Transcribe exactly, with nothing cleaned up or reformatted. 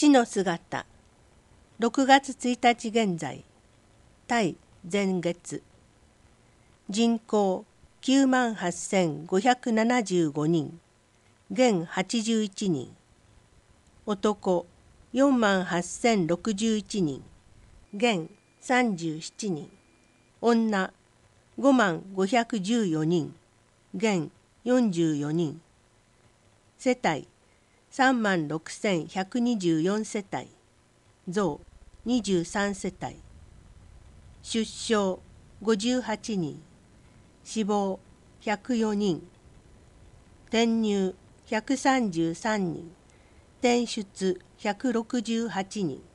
死の姿。ろくがつついたち現在。対前月。人口きゅうまんはっせんごひゃくななじゅうごにん。現はちじゅういちにん。男よんまんはっせんろくじゅういちにん。現さんじゅうななにん。女ごまんごひゃくじゅうよにん。現よんじゅうよにん。世帯さんまんろくせんひゃくにじゅうよん世帯。増にじゅうさん世帯。出生ごじゅうはちにん。死亡ひゃくよにん。転入ひゃくさんじゅうさんにん。転出ひゃくろくじゅうはちにん。